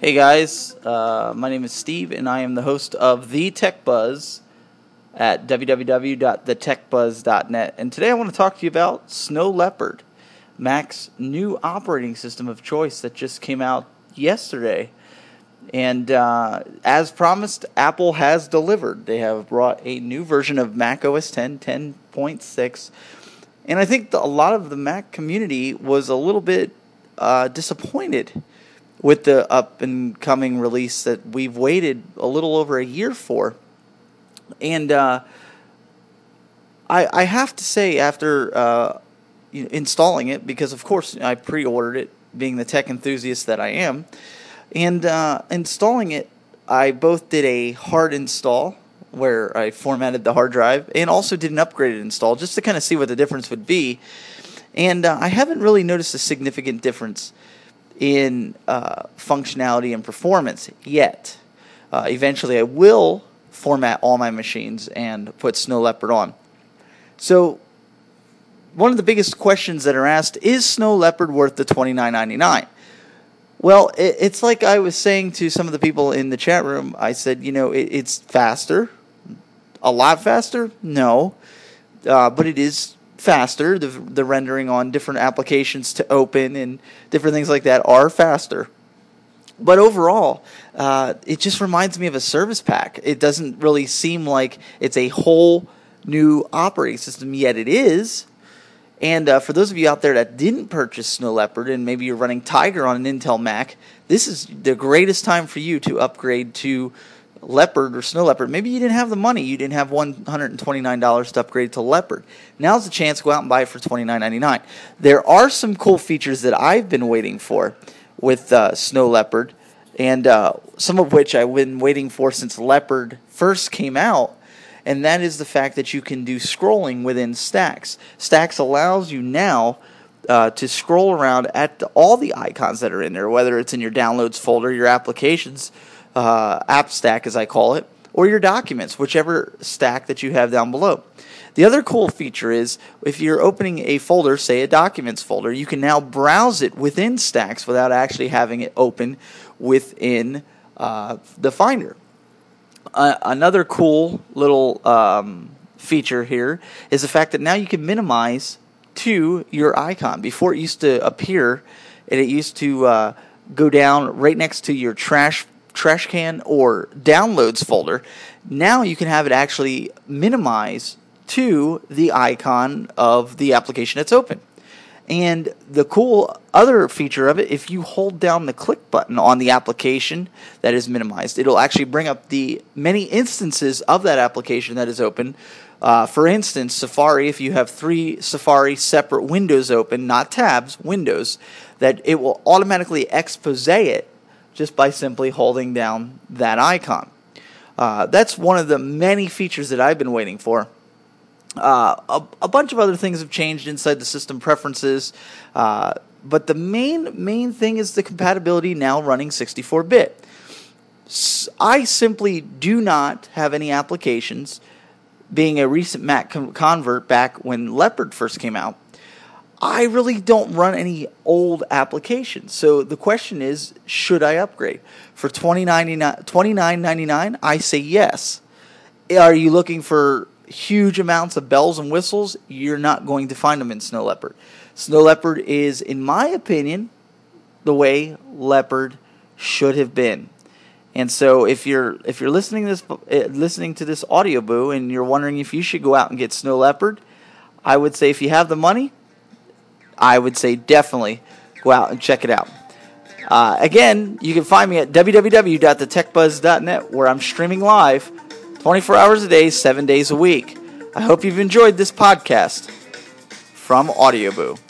Hey guys, my name is Steve, and I am the host of The Tech Buzz at www.thetechbuzz.net. And today I want to talk to you about Snow Leopard, Mac's new operating system of choice that just came out yesterday. And as promised, Apple has delivered. They have brought a new version of Mac OS X, 10.6. And I think a lot of the Mac community was a little bit disappointed with the up-and-coming release that we've waited a little over a year for. And I have to say, after installing it, because of course I pre-ordered it, being the tech enthusiast that I am, and installing it, I both did a hard install, where I formatted the hard drive, and also did an upgraded install, just to kind of see what the difference would be. And I haven't really noticed a significant difference in functionality and performance yet. Eventually I will format all my machines and put Snow Leopard on. So one of the biggest questions that are asked, is Snow Leopard worth the $29.99? Well, it's like I was saying to some of the people in the chat room. I said, it's faster. A lot faster? No. But it is faster. The rendering on different applications to open and different things like that are faster. But overall, it just reminds me of a service pack. It doesn't really seem like it's a whole new operating system, yet it is. And for those of you out there that didn't purchase Snow Leopard and maybe you're running Tiger on an Intel Mac, this is the greatest time for you to upgrade to Leopard or Snow Leopard. Maybe you didn't have the money. You didn't have $129 to upgrade to Leopard. Now's the chance to go out and buy it for $29.99. There are some cool features that I've been waiting for with Snow Leopard, and some of which I've been waiting for since Leopard first came out, and that is the fact that you can do scrolling within Stacks. Stacks allows you now to scroll around at all the icons that are in there, whether it's in your downloads folder, your applications, app stack as I call it, or your documents, whichever stack that you have down below. The other cool feature is if you're opening a folder, say a documents folder, you can now browse it within Stacks without actually having it open within the Finder. Another cool little feature here is the fact that now you can minimize to your icon. Before it used to appear, and it used to go down right next to your trash can or downloads folder. Now you can have it actually minimize to the icon of the application that's open. And the cool other feature of it, if you hold down the click button on the application that is minimized, it'll actually bring up the many instances of that application that is open. For instance, Safari, if you have 3 Safari separate windows open, not tabs, windows, that it will automatically expose it just by simply holding down that icon. That's one of the many features that I've been waiting for. A bunch of other things have changed inside the system preferences, but the main thing is the compatibility now running 64-bit. I simply do not have any applications, being a recent Mac convert back when Leopard first came out. I really don't run any old applications. So the question is, should I upgrade? For $29.99, I say yes. Are you looking for huge amounts of bells and whistles? You're not going to find them in Snow Leopard. Snow Leopard is, in my opinion, the way Leopard should have been. And so if you're listening to this audio boo and you're wondering if you should go out and get Snow Leopard, I would say if you have the money, I would say definitely go out and check it out. Again, you can find me at www.thetechbuzz.net, where I'm streaming live 24 hours a day, 7 days a week. I hope you've enjoyed this podcast from Audioboo.